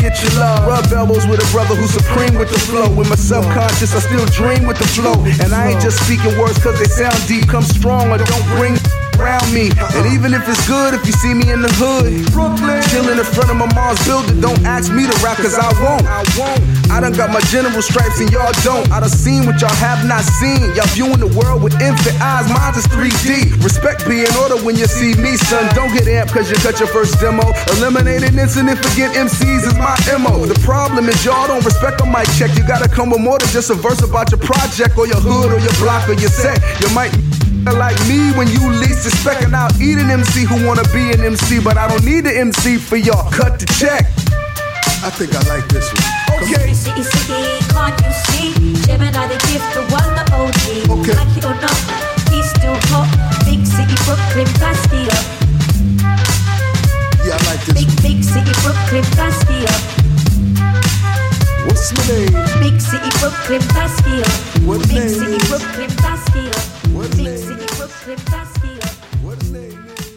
get your love. Rub elbows with a brother who's supreme with the flow. With my subconscious, I still dream with the flow. And I ain't just speaking words cause they sound deep. Come strong or don't bring around me. And even if it's good, if you see me in the hood, Brooklyn, chilling in front of my mom's building, don't ask me to rap cause I won't. I done got my general stripes and y'all don't. I done seen what y'all have not seen. Y'all viewing the world with infant eyes, mine is 3D. Respect be in order when you see me, son. Don't get amped cause you cut your first demo. Eliminate an incident, forget MCs is my MO. The problem is y'all don't respect a mic check. You gotta come with more than just a verse about your project or your hood or your block or your set. You might like me when you least suspect, and I'll eat an MC who wanna be an MC, but I don't need an MC for y'all. Cut the check. I think I like this one. Okay. City, can't you see? Gemini, the gift, the one, the OG. Okay. Like it or not, he's still hot. Big city, Brooklyn, Bastille. Yeah, I like this one. Big city, Brooklyn, Bastille. What's my name? Big city, Brooklyn, Bastille. What Big name city, is? Brooklyn, Bastille. What Big name city, is? Brooklyn, Bastille. What his name is?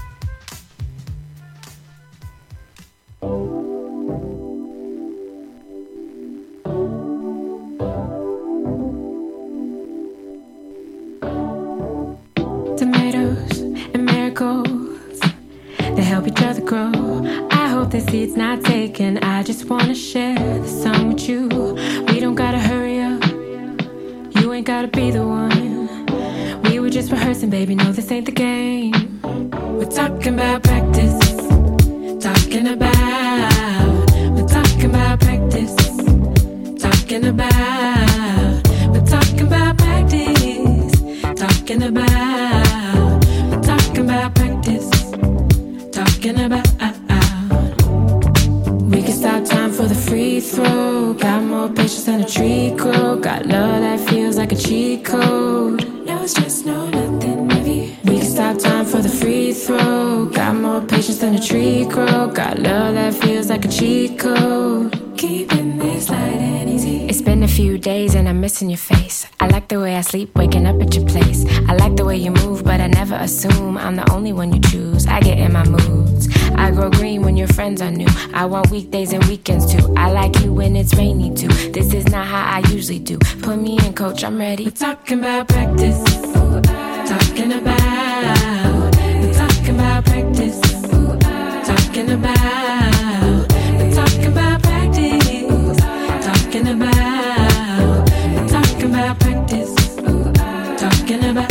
Tomatoes and marigolds, they help each other grow. I hope the seed's not taken. I just wanna share the sun with you. We don't gotta hurry up. You ain't gotta be the one. We were just rehearsing, baby. No, this ain't the game. We're talking about practice. Talking about. We're talking about practice. Talking about. We're talking about practice. Talking about. We're talking about practice. Talking about. We can stop time for the free throw. Got more patience than a tree grow. Got love that feels like a cheat code. No stress, no nothing heavy. We can stop time for the free throw. Got more patience than a tree grow. Got love that feels like a cheat code. Keeping this light and easy. It's been a few days and I'm missing your face. I like the way I sleep, waking up at your place. I like the way you move, but I never assume I'm the only one you choose. I get in my moods. I grow green when your friends are new. I want weekdays and weekends too. I like you when it's rainy too. This is not how I usually do. Put me in, coach, I'm ready. We're talking about practice. Talking about. We're talking about practice. Talking about. We're talking about practice. Talking about. We're talking about practice. Talking about.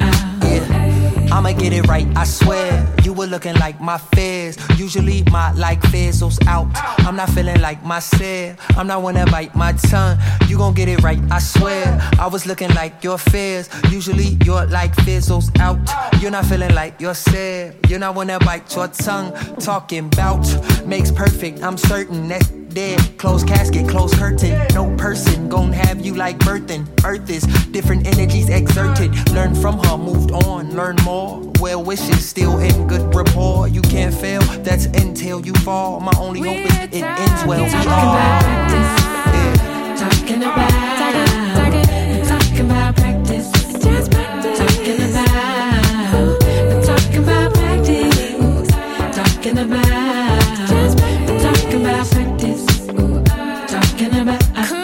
I'ma get it right, I swear. You were looking like my fears. Usually my like fizzles out. I'm not feeling like myself. I'm not wanna bite my tongue. You gon' get it right, I swear. I was looking like your fears. Usually your like fizzles out. You're not feeling like yourself. You're not wanna bite your tongue. Talking bout makes perfect. I'm certain that's dead. Closed casket, closed curtain. No person gon' have you like birthing. Earth is different energies exerted. Learn from her, moved on, learn more. Well wishes, still in good rapport. You can't fail, that's until you fall. My only hope is it ends well. Talking about practice. Talking about. Talking about practice. Just practice. Talking about. Talking about practice. Talking about. Just practice. Talking about practice. Talking about.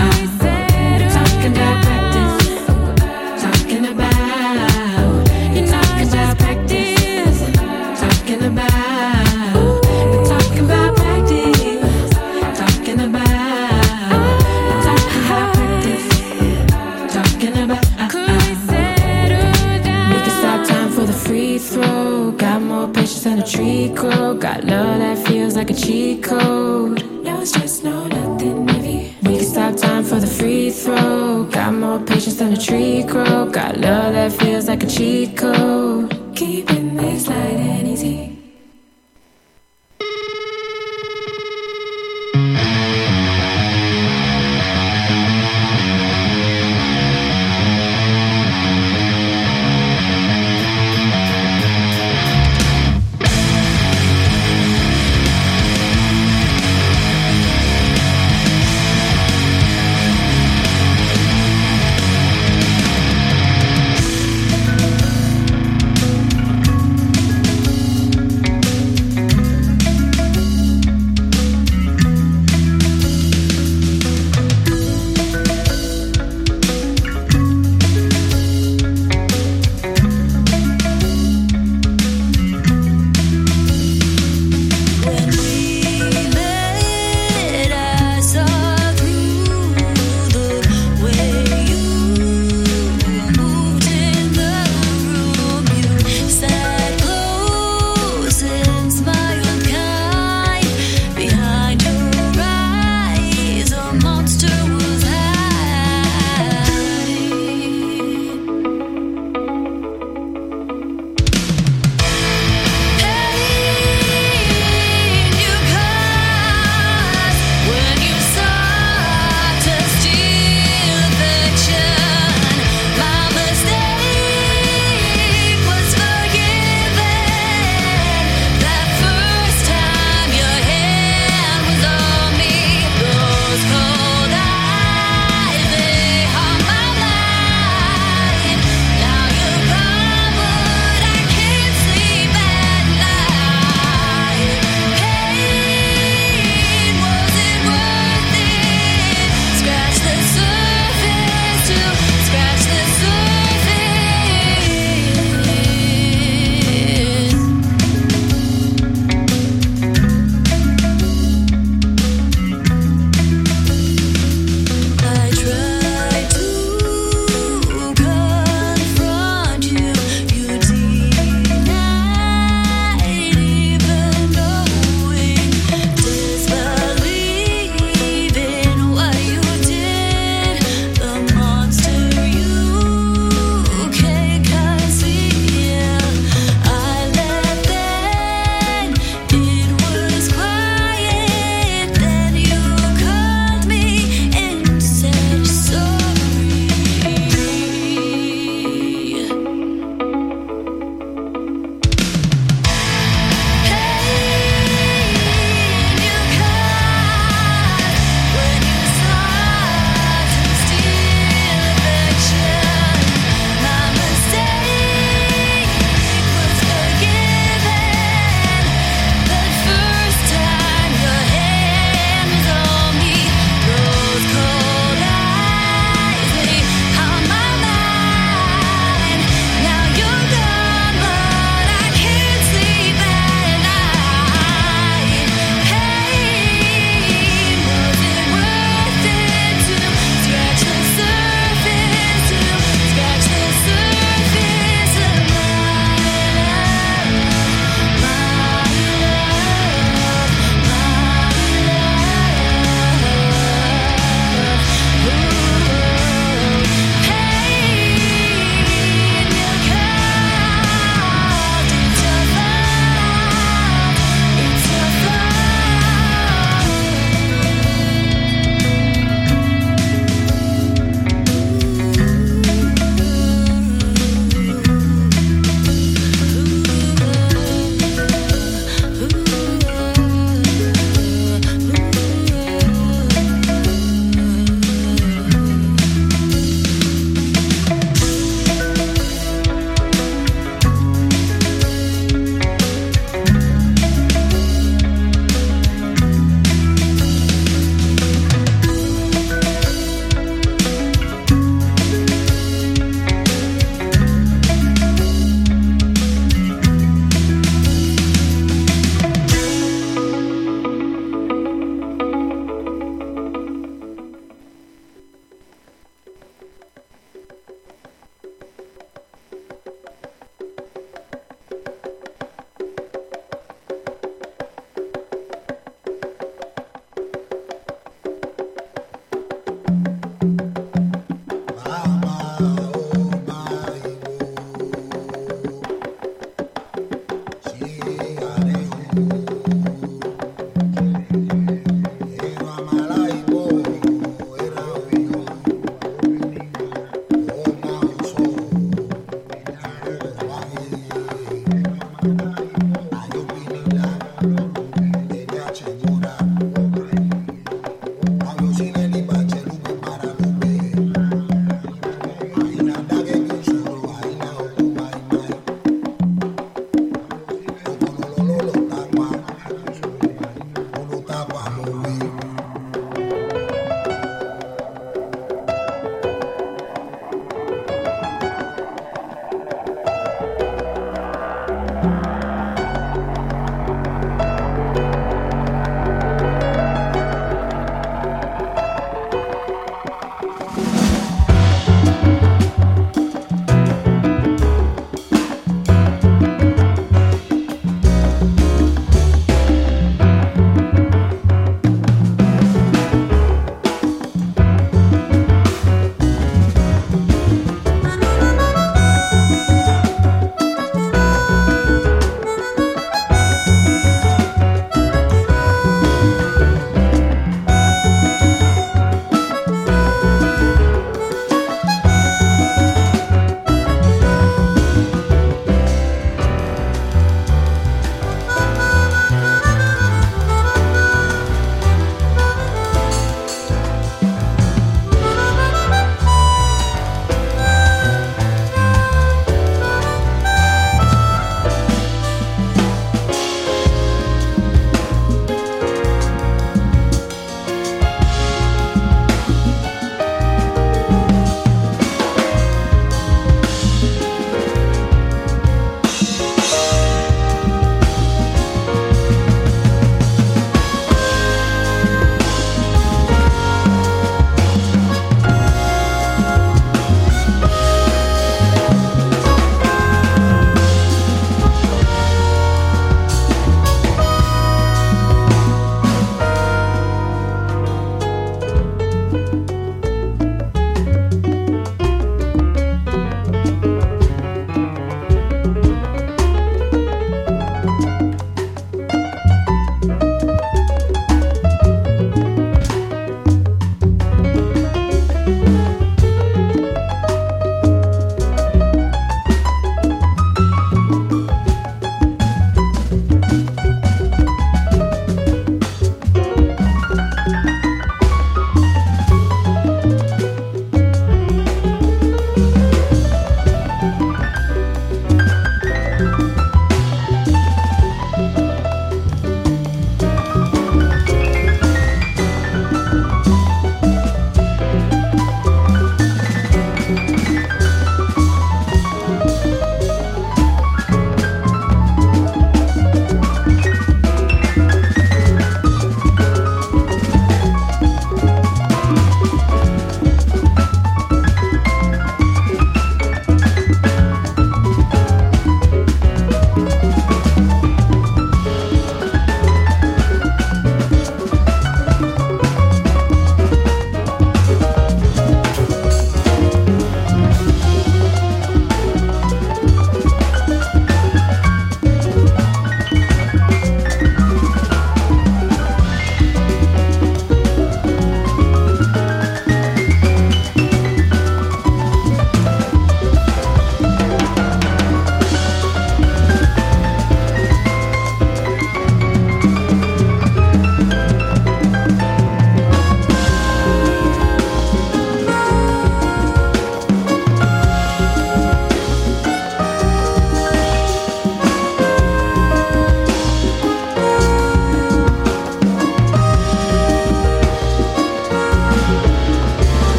Talking about practice. Talking about. You're talking about practice. Talking about. We're talking about practice. Talking about. We're talking about practice. Talking about. We can stop time for the free throw. Got more patience than a tree grow. Got love that feels like a cheat code. No stress, no nothing heavy. We can stop time for the free throw. Got more patience than a tree grow. Got love that feels like a cheat code. Keeping this light and easy.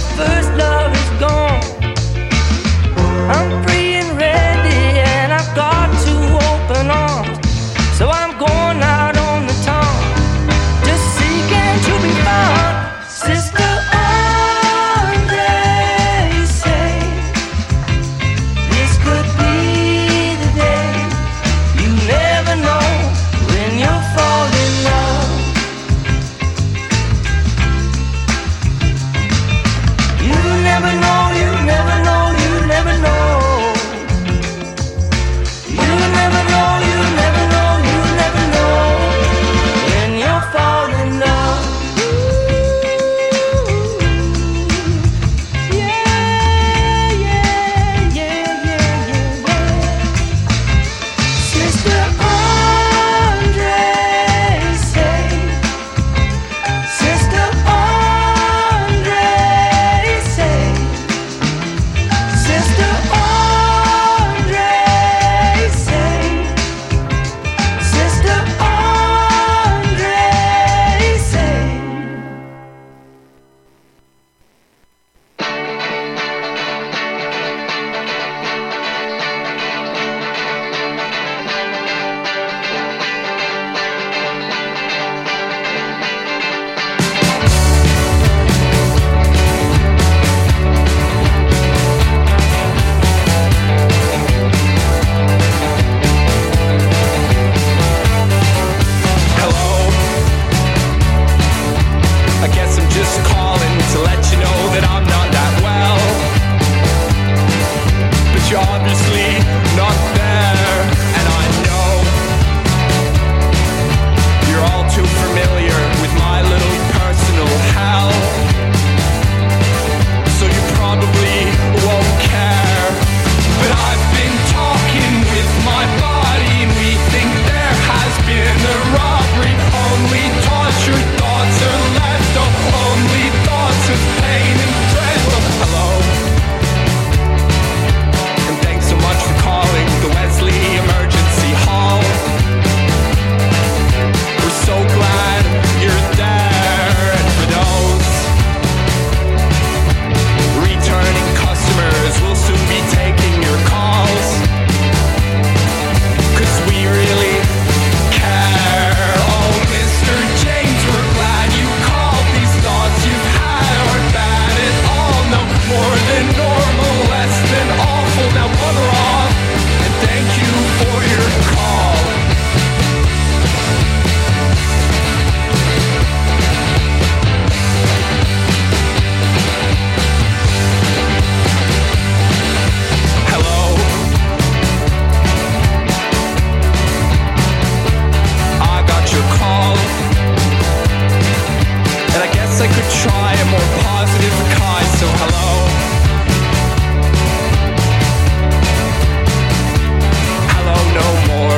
first love is gone. I'm free and ready, and I've got to open arms. So I'm going out on the town, just seeking to be found. Sister Andre say this could be the day. You never know when you'll fall in love. You never know, you never know, you never know. You never know, you never know, you never know when you'll fall in love. Yeah, yeah, yeah, yeah, yeah, yeah. Sister Andre say, Sister Andre say, Sister Andre say, Sister Andre say. Hello. I guess I'm just calling to let you know that I'm not that well. But you're obviously not there, and I know you're all too familiar with my little personal hell. So you probably won't care. But I've been talking with my body, and we think there has been a robbery. Only tortured thoughts are left, only thoughts of pain and dread. Hello. And thanks so much for calling the Wesley Emergency Hall. We're so glad you're there. And for those returning customers, we'll soon be taking your calls, 'cause we really care. Oh, Mr. James, we're glad you called. These thoughts you've had aren't bad at all. No more than normal, less than awful. Now bugger off, and thank you for your call. Hello. I got your call, and I guess I could try a more positive kind. So hello. Hello, no more.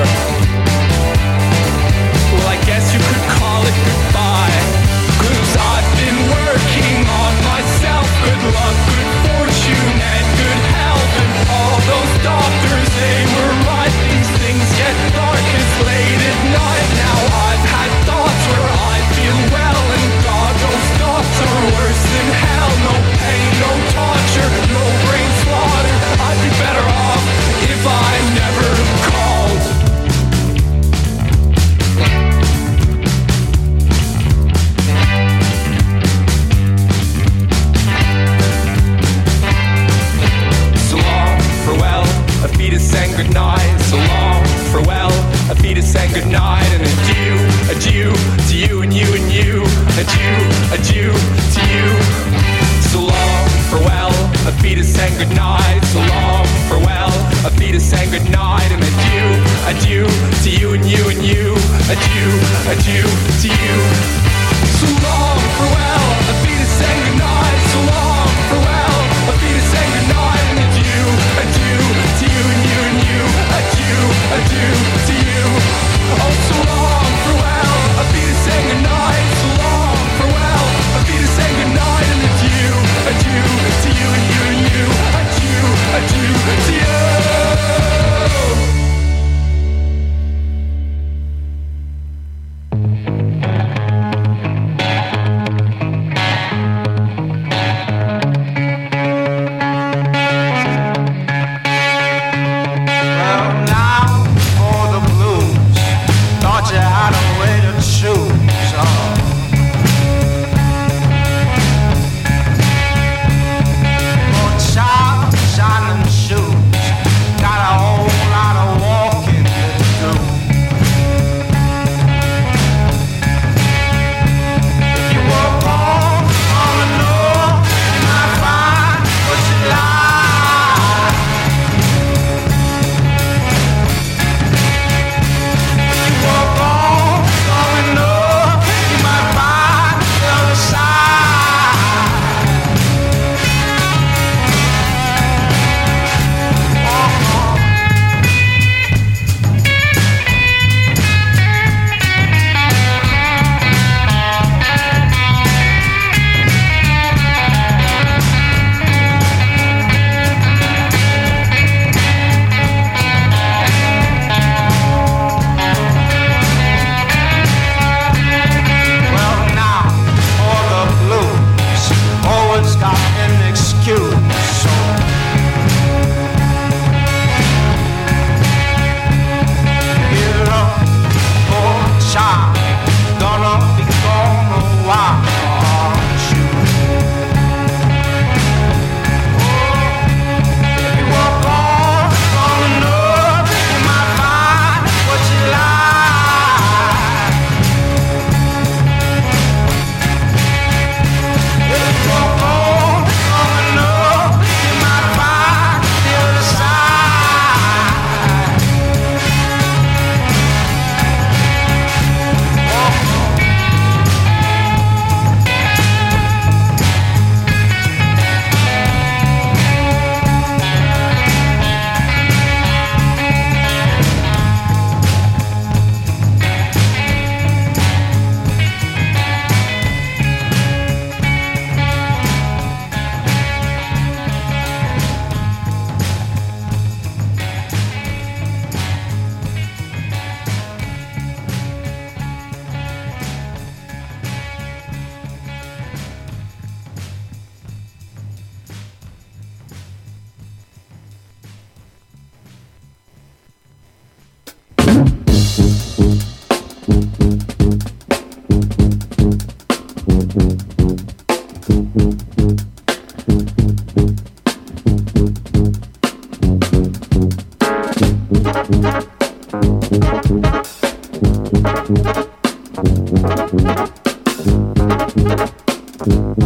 Well, I guess you could call it goodbye, 'cause I've been working on myself. Good luck, good fortune, and good health. And all those doctors, they were right. These things get darkest late at night. Now I've had thoughts where I feel well, and God, those thoughts are worse than hell. No pain, no torture, no brain slaughter. I'd be better off if I never called. So long, farewell, a fetus and goodnight. So long, farewell, a fetus and goodnight. And adieu, adieu to you and you and you. Adieu, adieu to you. So long, farewell, a fetus and goodnight. So long, farewell, a fetus and goodnight. And adieu, adieu to you and you and you. Adieu, adieu to you. So long, farewell, a fetus and goodnight. So long, farewell, a fetus and goodnight. And adieu, adieu to you and you and you. Adieu, adieu to you. Oh, so long, farewell, a fetus and goodnight. So long, farewell, a fetus and goodnight. And adieu, adieu to you and you and you. Adieu.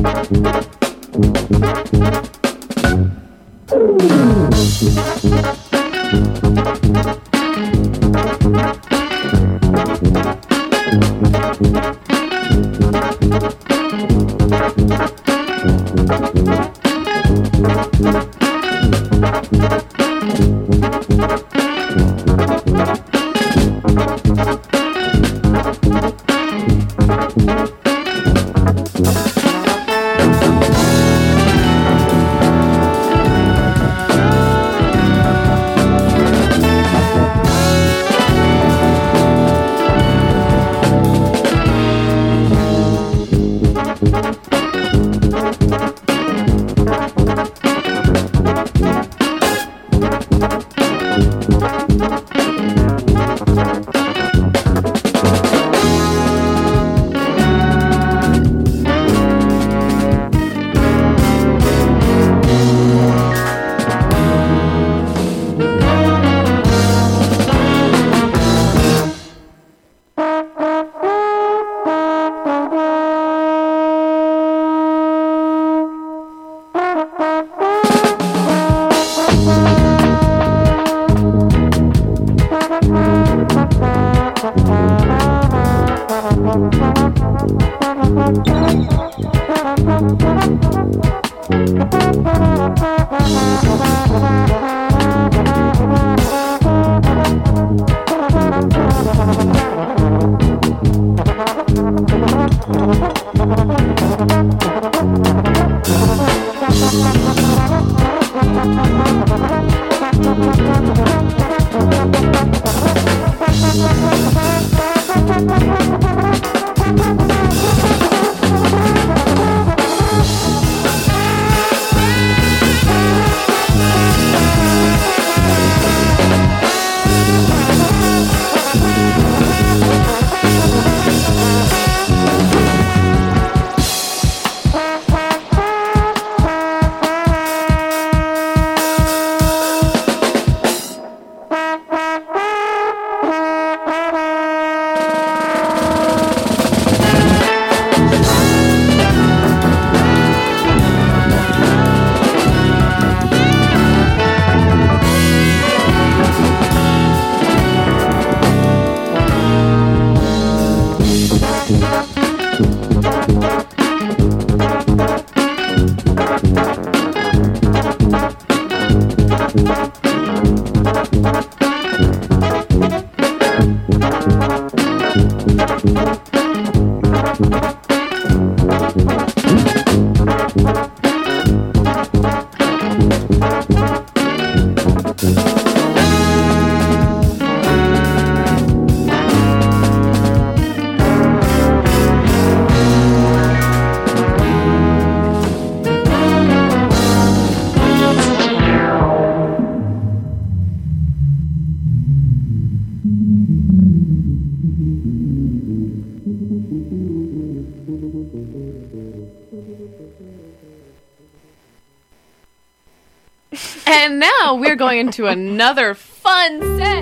And now we're going into another fun set.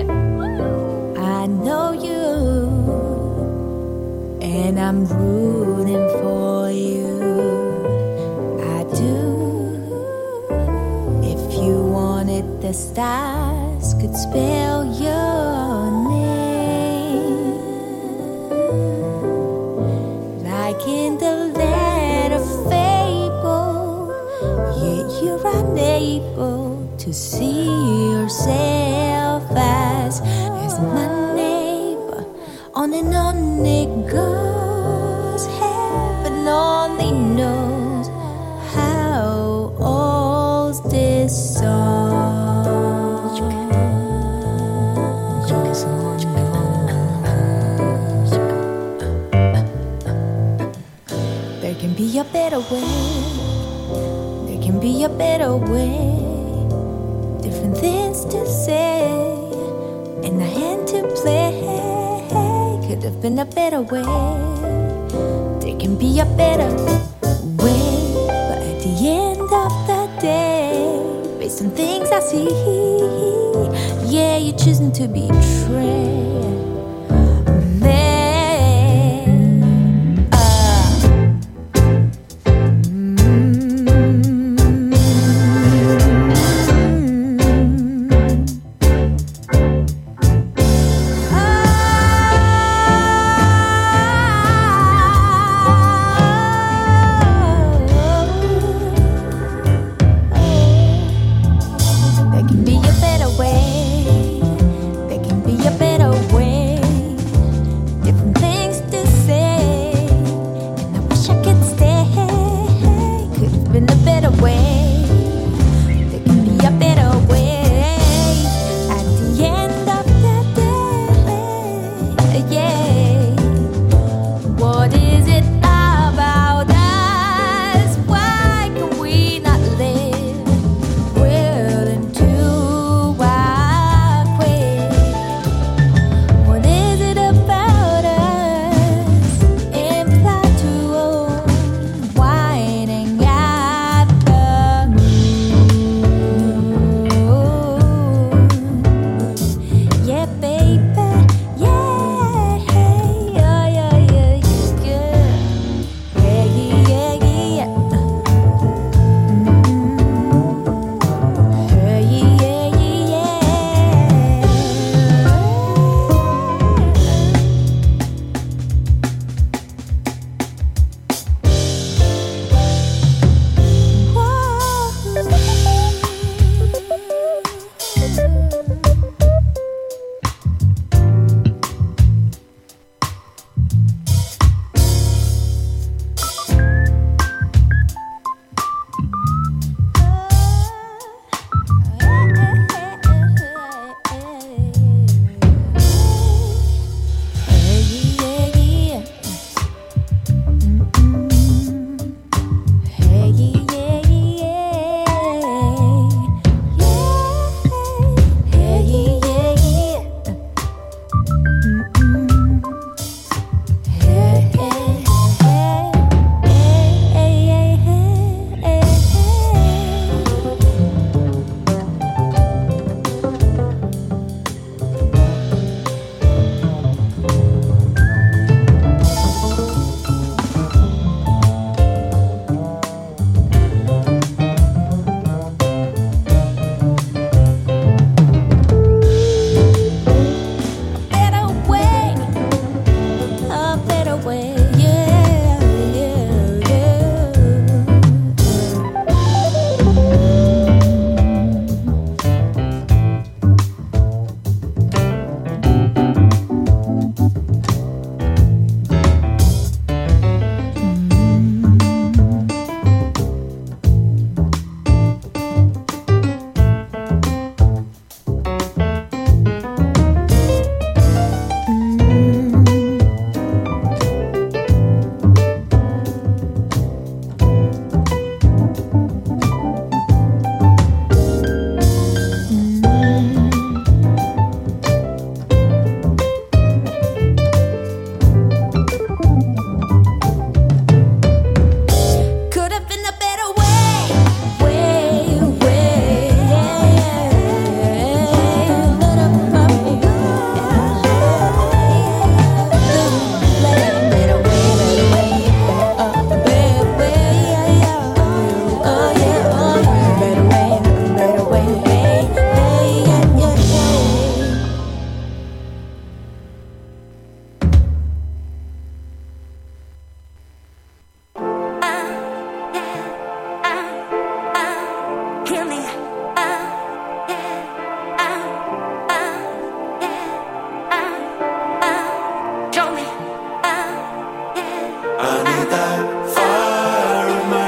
I know you, and I'm rooting for you. I do. If you wanted, the stars could spell your name, like in the land of fable. Yet you're unable to see yourself as my neighbor. On and on it goes. Heaven only knows how old this song. There can be a better way. There can be a better way. Different things to say and a hand to play. Could have been a better way. There can be a better way. But at the end of the day, based on things I see, yeah, you're choosing to betray.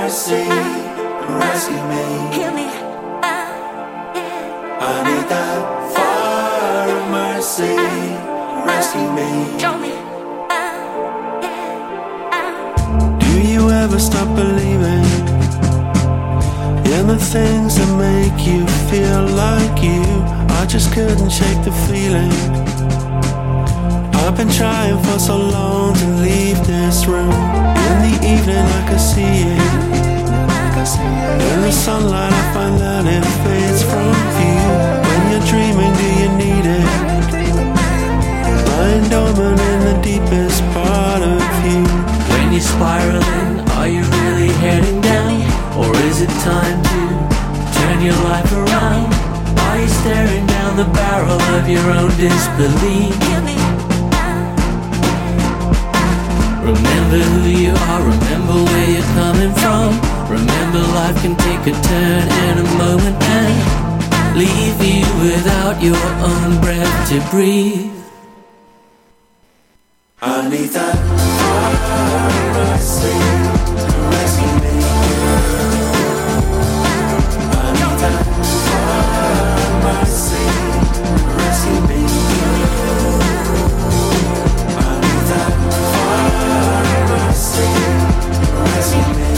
mercy, rescue me. Heal me. I need that fire of mercy, rescue me. Show me. Do you ever stop believing in the things that make you feel like you? I just couldn't shake the feeling. I've been trying for so long to leave this room. In the evening I can see it. In the sunlight I find that it fades from view. When you're dreaming, do you need it? Lying dormant in the deepest part of you. When you're spiraling, are you really heading down? Or is it time to turn your life around? Are you staring down the barrel of your own disbelief? Remember who you are, remember where you're coming from. Remember life can take a turn in a moment and leave you without your own breath to breathe. I need that fire of mercy, rescue me. I need that fire of mercy, rescue me. I need that fire of mercy, rescue me.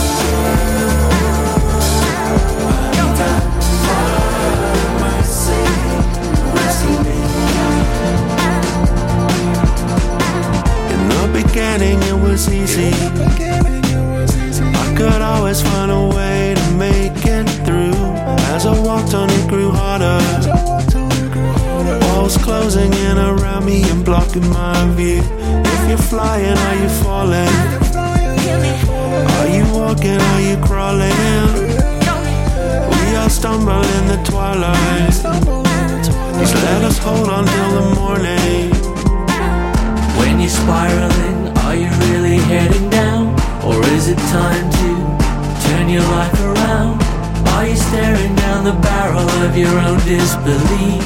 I need that fire of mercy, rescue me. In the beginning it was easy. I could always find a way to make it through. As I walked on it grew harder. Walls closing in around me and blocking my view. If you're flying, are you falling? Are you walking, are you crawling? We all stumble in the twilight. Just let us hold on till the morning. When you're spiraling, are you really heading down? Or is it time to turn your life around? Are you staring down the barrel of your own disbelief?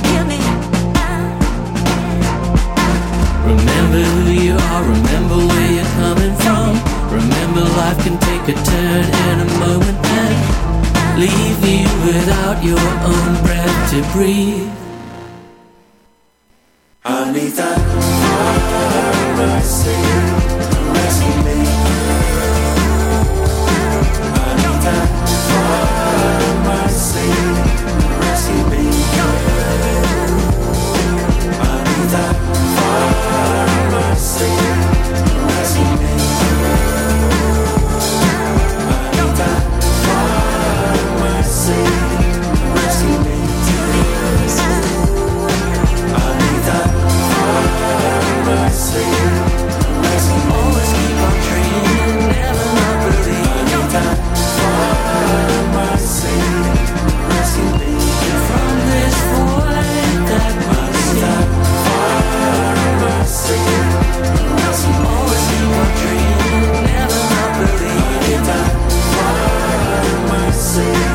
Remember who you are, remember where you're coming from. Remember life can take a turn in a moment and leave you without your own breath to breathe. I need that fire of mercy, rescue me. I need that fire of mercy, rescue me. I need that fire of mercy, rescue me. I need that fire of mercy, rescue me. I need that mercy, rescue me. Always keep on dreaming, never not believe. I need that fire, mercy, rescue me. From this void that we see. That fire, mercy, rescue me. Always keep on dreaming, never not believe. I need that fire, mercy.